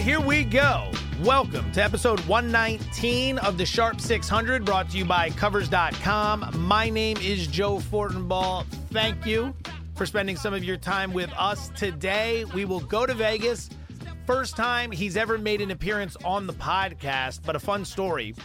here we go. Welcome to episode 119 of the Sharp 600, brought to you by Covers.com. My name is Joe Fortenbaugh. Thank you for spending some of your time with us today. We will go to Vegas. First time he's ever made an appearance on the podcast, but a fun story.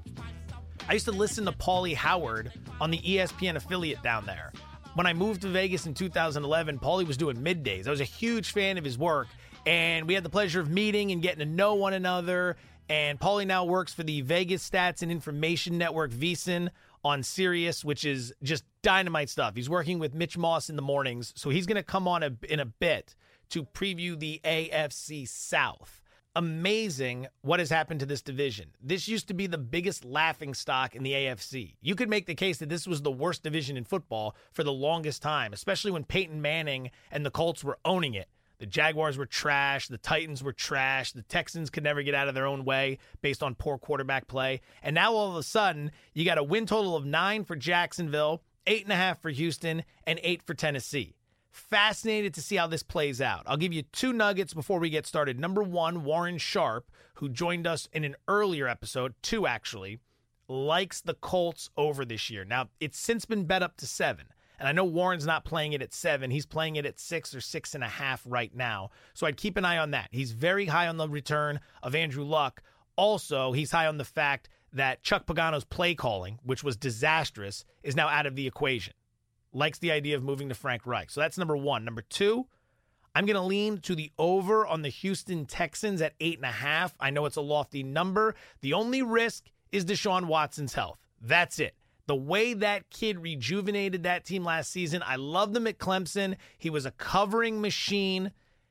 I used to listen to Paulie Howard on the ESPN affiliate down there. When I moved to Vegas in 2011, Paulie was doing middays. I was a huge fan of his work, and we had the pleasure of meeting and getting to know one another. And Paulie now works for the Vegas Stats and Information Network, VSiN, on Sirius, which is just dynamite stuff. He's working with Mitch Moss in the mornings, so he's going to come on in a bit to preview the AFC South. Amazing what has happened to this division. This used to be the biggest laughing stock in the AFC. You could make the case that this was the worst division in football for the longest time, especially when Peyton Manning and the Colts were owning it. The Jaguars were trash. The Titans were trash. The Texans could never get out of their own way based on poor quarterback play. And now all of a sudden, you got a win total of 9 for Jacksonville, 8.5 for Houston, and 8 for Tennessee. Fascinated to see how this plays out. I'll give you 2 nuggets before we get started. Number 1, Warren Sharp, who joined us in an earlier episode, 2 actually, likes the Colts over this year. Now, it's since been bet up to 7. And I know Warren's not playing it at 7. He's playing it at 6 or 6.5 right now. So I'd keep an eye on that. He's very high on the return of Andrew Luck. Also, he's high on the fact that Chuck Pagano's play calling, which was disastrous, is now out of the equation. Likes the idea of moving to Frank Reich. So that's number 1. Number 2, I'm going to lean to the over on the Houston Texans at 8.5. I know it's a lofty number. The only risk is Deshaun Watson's health. That's it. The way that kid rejuvenated that team last season, I loved him at Clemson. He was a covering machine.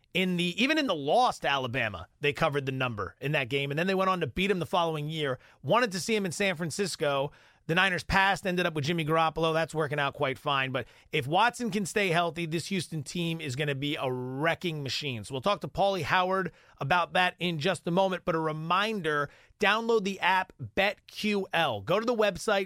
Even in the loss to Alabama, they covered the number in that game, and then they went on to beat him the following year. Wanted to see him in San Francisco. The Niners passed, ended up with Jimmy Garoppolo. That's working out quite fine. But if Watson can stay healthy, this Houston team is going to be a wrecking machine. So we'll talk to Paulie Howard about that in just a moment. But a reminder, download the app BetQL. Go to the website,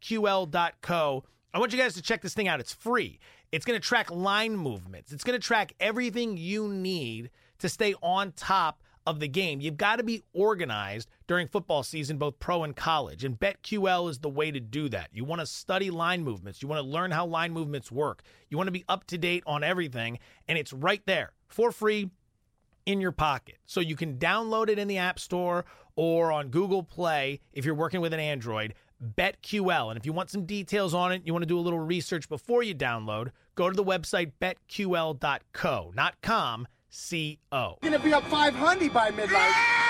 betql.co. I want you guys to check this thing out. It's free. It's going to track line movements. It's going to track everything you need to stay on top of the game. You've got to be organized during football season, both pro and college, and BetQL is the way to do that. You want to study line movements. You want to learn how line movements work. You want to be up to date on everything, and it's right there for free in your pocket. So you can download it in the App Store or on Google Play if you're working with an Android, BetQL. And if you want some details on it, you want to do a little research before you download, go to the website betql.co, not com, C-O. Gonna be up 500 by midnight.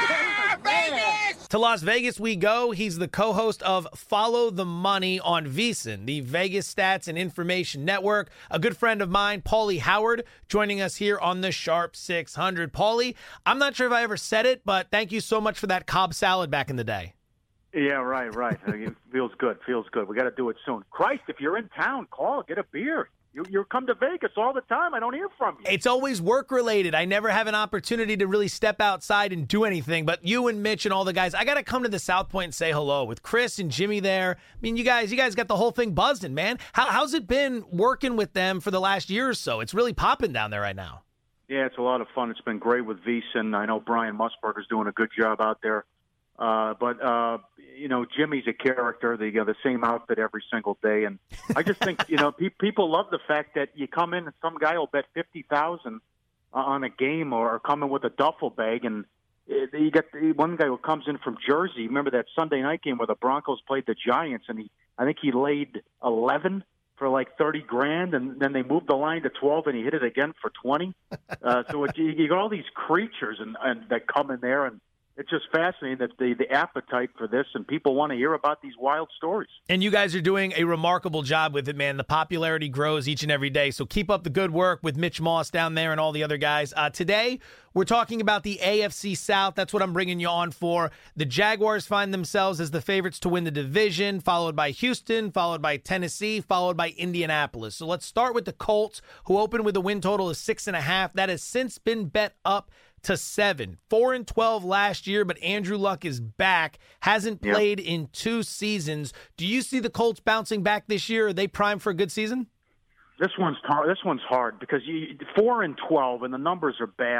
Vegas! To Las Vegas we go. He's the co-host of Follow the Money on VSiN, the Vegas Stats and Information Network. A good friend of mine, Paulie Howard, joining us here on the Sharp 600. Paulie, I'm not sure if I ever said it, but thank you so much for that Cobb salad back in the day. Yeah, right. It feels good. We got to do it soon. Christ, if you're in town, call, get a beer. You come to Vegas all the time. I don't hear from you. It's always work-related. I never have an opportunity to really step outside and do anything. But you and Mitch and all the guys, I got to come to the South Point and say hello with Chris and Jimmy there. I mean, you guys got the whole thing buzzing, man. How's it been working with them for the last year or so? It's really popping down there right now. Yeah, it's a lot of fun. It's been great with VSiN. I know Brian Musburger's doing a good job out there. But Jimmy's a character. They got the same outfit every single day. And I just think, people love the fact that you come in and some guy will bet $50,000 on a game or come in with a duffel bag. And you get one guy who comes in from Jersey. Remember that Sunday night game where the Broncos played the Giants, and I think he laid 11 for like $30,000, and then they moved the line to 12, and he hit it again for 20. So you got all these creatures and that come in there, and it's just fascinating that the appetite for this, and people want to hear about these wild stories. And you guys are doing a remarkable job with it, man. The popularity grows each and every day. So keep up the good work with Mitch Moss down there and all the other guys. Today, we're talking about the AFC South. That's what I'm bringing you on for. The Jaguars find themselves as the favorites to win the division, followed by Houston, followed by Tennessee, followed by Indianapolis. So let's start with the Colts, who opened with a win total of 6.5. That has since been bet up to 7. 4-12 last year, but Andrew Luck is back. Hasn't played in 2 seasons. Do you see the Colts bouncing back this year? Are they primed for a good season? This one's hard because 4-12 and the numbers are bad.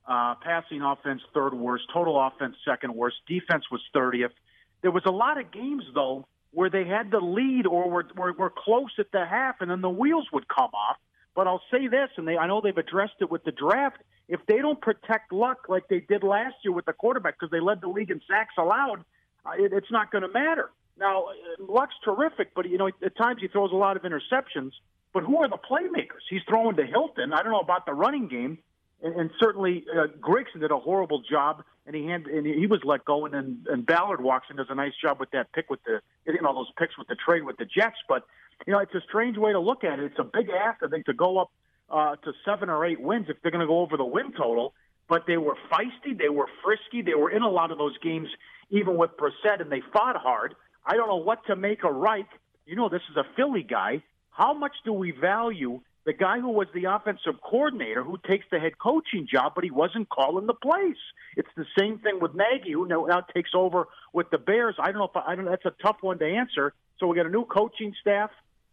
Passing offense, third worst. Total offense, second worst. Defense was 30th. There was a lot of games, though, where they had the lead or were close at the half, and then the wheels would come off. But I'll say this, and I know they've addressed it with the draft. If they don't protect Luck like they did last year with the quarterback, because they led the league in sacks allowed, it's not going to matter. Now, Luck's terrific, but at times he throws a lot of interceptions. But who are the playmakers? He's throwing to Hilton. I don't know about the running game, and certainly Grigson did a horrible job, and he was let go, and Ballard walks in, does a nice job with that pick with those picks with the trade with the Jets. But it's a strange way to look at it. It's a big ask, I think, to go up to 7 or 8 wins if they're going to go over the win total. But they were feisty, they were frisky, they were in a lot of those games, even with Brissett, and they fought hard. I don't know what to make of Reich. This is a Philly guy. How much do we value the guy who was the offensive coordinator who takes the head coaching job, but he wasn't calling the plays? It's the same thing with Nagy, who now takes over with the Bears. I don't know. That's a tough one to answer. So we got a new coaching staff.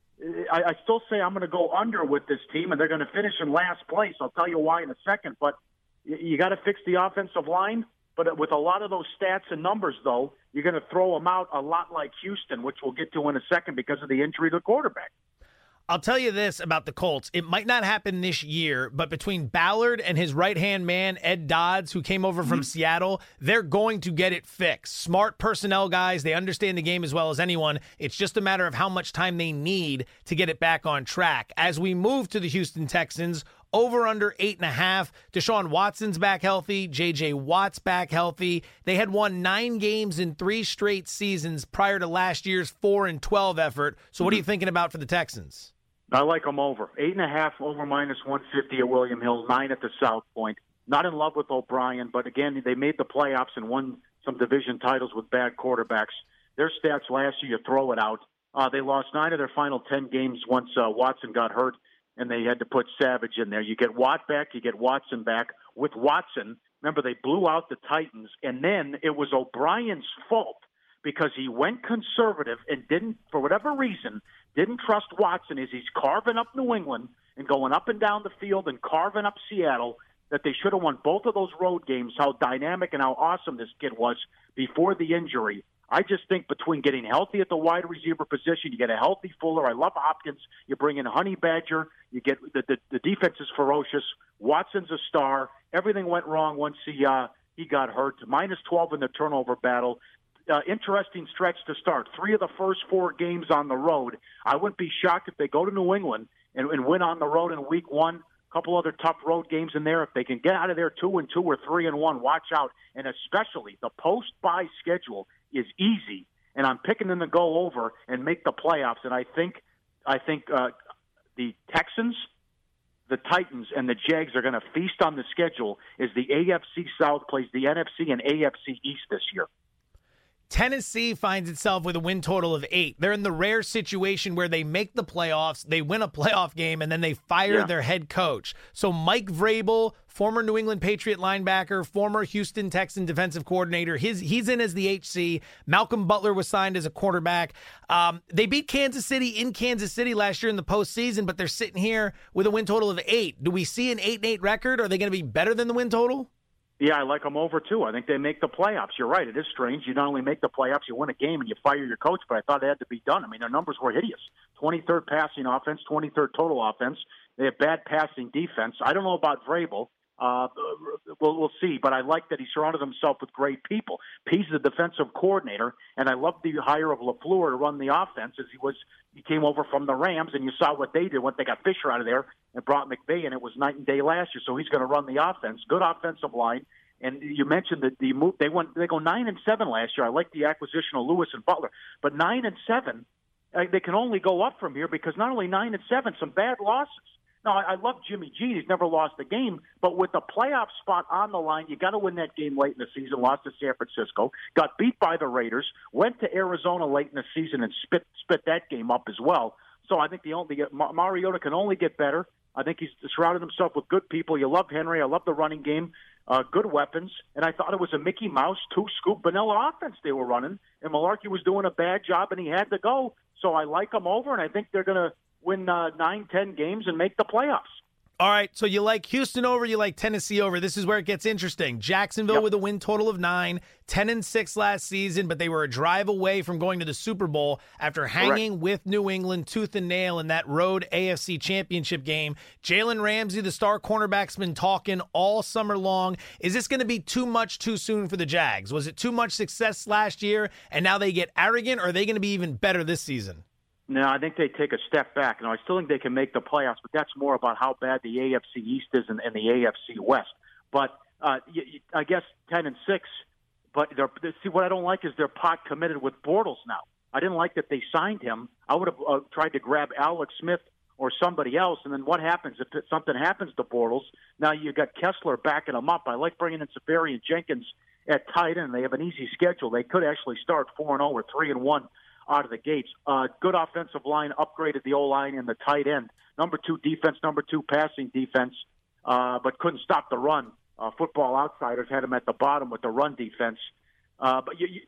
I still say I'm going to go under with this team, and they're going to finish in last place. I'll tell you why in a second. But you got to fix the offensive line. But with a lot of those stats and numbers, though, you're going to throw them out a lot like Houston, which we'll get to in a second because of the injury to the quarterback. I'll tell you this about the Colts. It might not happen this year, but between Ballard and his right-hand man, Ed Dodds, who came over from Seattle, they're going to get it fixed. Smart personnel guys. They understand the game as well as anyone. It's just a matter of how much time they need to get it back on track. As we move to the Houston Texans, over under 8.5. Deshaun Watson's back healthy. J.J. Watt's back healthy. They had won 9 games in 3 straight seasons prior to last year's 4-12 effort. So what are you thinking about for the Texans? I like them over. 8.5 over minus 150 at William Hill, 9 at the South Point. Not in love with O'Brien, but again, they made the playoffs and won some division titles with bad quarterbacks. Their stats last year, you throw it out. They lost 9 of their final 10 games once Watson got hurt, and they had to put Savage in there. You get Watt back, you get Watson back. With Watson, remember, they blew out the Titans, and then it was O'Brien's fault because he went conservative and didn't, for whatever reason, didn't trust Watson as he's carving up New England and going up and down the field and carving up Seattle, that they should have won both of those road games, how dynamic and how awesome this kid was before the injury. I just think between getting healthy at the wide receiver position, you get a healthy Fuller. I love Hopkins. You bring in Honey Badger. You get the defense is ferocious. Watson's a star. Everything went wrong once he got hurt. Minus 12 in the turnover battle. Interesting stretch to start. 3 of the first 4 games on the road. I wouldn't be shocked if they go to New England and win on the road in week 1. A couple other tough road games in there. If they can get out of there 2-2 or 3-1, watch out. And especially the post-bye schedule is easy, and I'm picking them to go over and make the playoffs. And I think the Texans, the Titans, and the Jags are going to feast on the schedule as the AFC South plays the NFC and AFC East this year. Tennessee finds itself with a win total of 8. They're in the rare situation where they make the playoffs, they win a playoff game, and then they fire their head coach. So Mike Vrabel, former New England Patriot linebacker, former Houston Texan defensive coordinator, he's in as the HC. Malcolm Butler was signed as a quarterback. They beat Kansas City in Kansas City last year in the postseason, but they're sitting here with a win total of 8. Do we see an 8-8 record? Are they going to be better than the win total? Yeah, I like them over, too. I think they make the playoffs. You're right. It is strange. You not only make the playoffs, you win a game and you fire your coach, but I thought it had to be done. I mean, their numbers were hideous. 23rd passing offense, 23rd total offense. They have bad passing defense. I don't know about Vrabel. We'll see, but I like that he surrounded himself with great people. He's the defensive coordinator, and I love the hire of LaFleur to run the offense as he came over from the Rams, and you saw what they did when they got Fisher out of there and brought McVay, and it was night and day last year. So he's going to run the offense. Good offensive line. And you mentioned that the move they go 9-7 last year. I like the acquisition of Lewis and Butler, but 9-7 they can only go up from here because not only 9-7, some bad losses. Now, I love Jimmy G. He's never lost a game, but with the playoff spot on the line, you got to win that game late in the season. Lost to San Francisco, got beat by the Raiders, went to Arizona late in the season and spit that game up as well. So I think Mariota can only get better. I think he's surrounded himself with good people. You love Henry. I love the running game. Good weapons. And I thought it was a Mickey Mouse, 2-scoop vanilla offense they were running. And Malarkey was doing a bad job, and he had to go. So I like them over, and I think they're going to win 9-10 games and make the playoffs. All right, so you like Houston over, you like Tennessee over. This is where it gets interesting. Jacksonville with a win total of 9, 10-6 last season, but they were a drive away from going to the Super Bowl after hanging with New England tooth and nail in that road AFC Championship game. Jalen Ramsey, the star cornerback's been talking all summer long. Is this going to be too much too soon for the Jags? Was it too much success last year, and now they get arrogant, or are they going to be even better this season? No, I think they take a step back. I still think they can make the playoffs, but that's more about how bad the AFC East is and the AFC West. But I guess 10-6. But see, what I don't like is they're pot committed with Bortles now. I didn't like that they signed him. I would have tried to grab Alex Smith or somebody else. And then what happens if something happens to Bortles? Now you got Kessler backing him up. I like bringing in Safarian Jenkins at tight end. They have an easy schedule. They could actually start 4-0 or 3-1. Out of the gates. Good offensive line, upgraded the O-line and the tight end. Number 2 defense, number 2 passing defense, but couldn't stop the run. Football Outsiders had them at the bottom with the run defense. But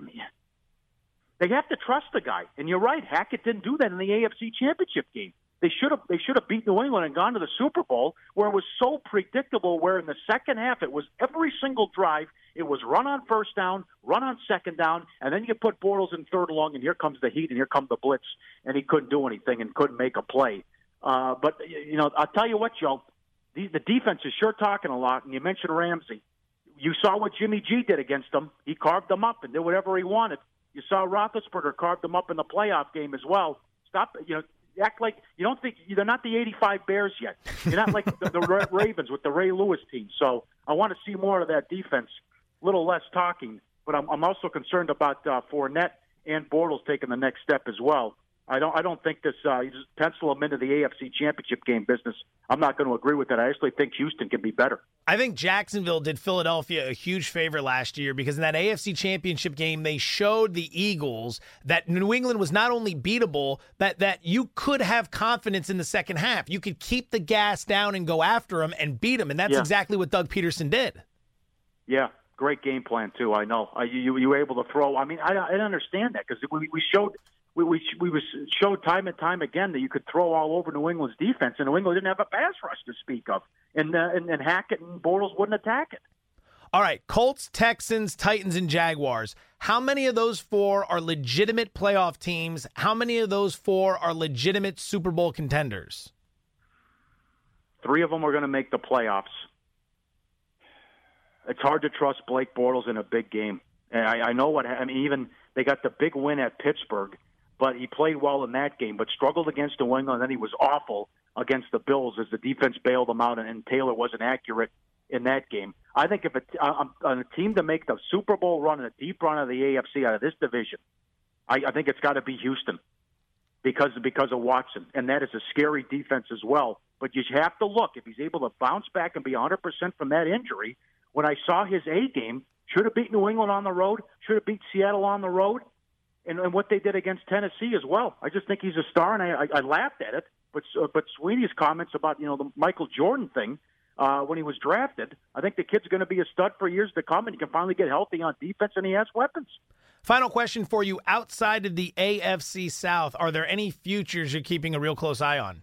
they have to trust the guy. And you're right, Hackett didn't do that in the AFC Championship game. They should have beat New England and gone to the Super Bowl, where it was so predictable, where in the second half it was every single drive, it was run on first down, run on second down, and then you put Bortles in third long, and here comes the heat, and here comes the blitz, and he couldn't do anything and couldn't make a play. But, I'll tell you what, Joe, the defense is sure talking a lot, and you mentioned Ramsey. You saw what Jimmy G did against them. He carved them up and did whatever he wanted. You saw Roethlisberger carve them up in the playoff game as well. Stop, act like you don't think they're not the 85 Bears yet. You're not like the Ravens with the Ray Lewis team. So I want to see more of that defense, a little less talking. But I'm also concerned about Fournette and Bortles taking the next step as well. I don't think this. You just pencil them into the AFC Championship game business. I'm not going to agree with that. I actually think Houston can be better. I think Jacksonville did Philadelphia a huge favor last year because in that AFC Championship game, they showed the Eagles that New England was not only beatable, that you could have confidence in the second half. You could keep the gas down and go after them and beat them, and that's exactly what Doug Peterson did. Yeah, great game plan too. I know you were able to throw. I mean, I understand that because we showed. We showed time and time again that you could throw all over New England's defense, and New England didn't have a pass rush to speak of, and Hackett and Bortles wouldn't attack it. All right, Colts, Texans, Titans, and Jaguars. How many of those 4 are legitimate playoff teams? How many of those 4 are legitimate Super Bowl contenders? 3 of them are going to make the playoffs. It's hard to trust Blake Bortles in a big game. And I know what I mean. Even they got the big win at Pittsburgh. But he played well in that game, but struggled against New England, and then he was awful against the Bills as the defense bailed him out, and Taylor wasn't accurate in that game. I think if on a team to make the Super Bowl run and a deep run of the AFC out of this division, I think it's got to be Houston because of Watson, and that is a scary defense as well. But you have to look. If he's able to bounce back and be 100% from that injury, when I saw his A game, should have beat New England on the road, should have beat Seattle on the road, and what they did against Tennessee as well. I just think he's a star, and I laughed at it. But Sweeney's comments about the Michael Jordan thing when he was drafted, I think the kid's going to be a stud for years to come, and he can finally get healthy on defense, and he has weapons. Final question for you. Outside of the AFC South, are there any futures you're keeping a real close eye on?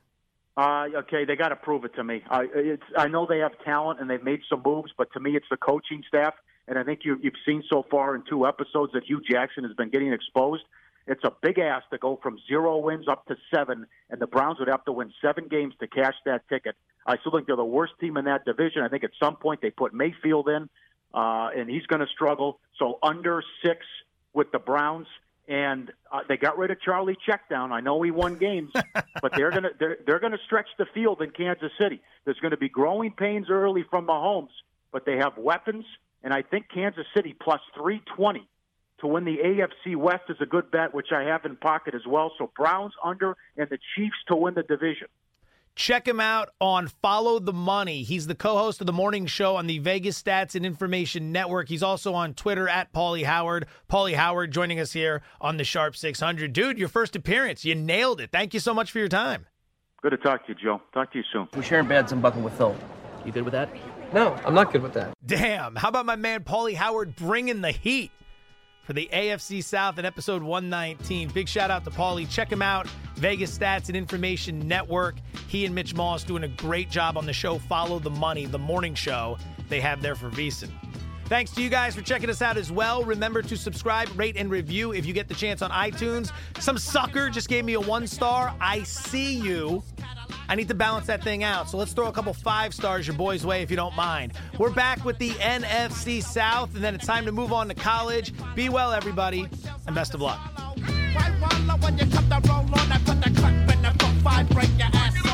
Okay, they got to prove it to me. I know they have talent, and they've made some moves, but to me it's the coaching staff. And I think you've seen so far in 2 episodes that Hugh Jackson has been getting exposed. It's a big ask to go from 0 wins up to 7, and the Browns would have to win 7 games to cash that ticket. I still think they're the worst team in that division. I think at some point they put Mayfield in, and he's going to struggle. So under 6 with the Browns, and they got rid of Charlie Checkdown. I know he won games, but they're going to stretch the field in Kansas City. There's going to be growing pains early from Mahomes, but they have weapons. And I think Kansas City plus 320 to win the AFC West is a good bet, which I have in pocket as well. So Browns under and the Chiefs to win the division. Check him out on Follow the Money. He's the co-host of the morning show on the Vegas Stats and Information Network. He's also on Twitter at Paulie Howard. Paulie Howard joining us here on the Sharp 600. Dude, your first appearance. You nailed it. Thank you so much for your time. Good to talk to you, Joe. Talk to you soon. We're sharing beds and buckle with Phil. You good with that? No, I'm not good with that. Damn. How about my man Paulie Howard bringing the heat? for the AFC South in episode 119. Big shout out to Paulie. Check him out, Vegas Stats and Information Network. He and Mitch Moss doing a great job on the show, Follow the Money, the morning show they have there for VSiN. Thanks to you guys for checking us out as well. Remember to subscribe, rate, and review if you get the chance on iTunes. Some sucker just gave me a 1-star. I see you. I need to balance that thing out. So let's throw a couple 5 stars your boys' way if you don't mind. We're back with the NFC South, and then it's time to move on to college. Be well, everybody, and best of luck. When you come to roll on, I put the cut in the 4-5, break your ass.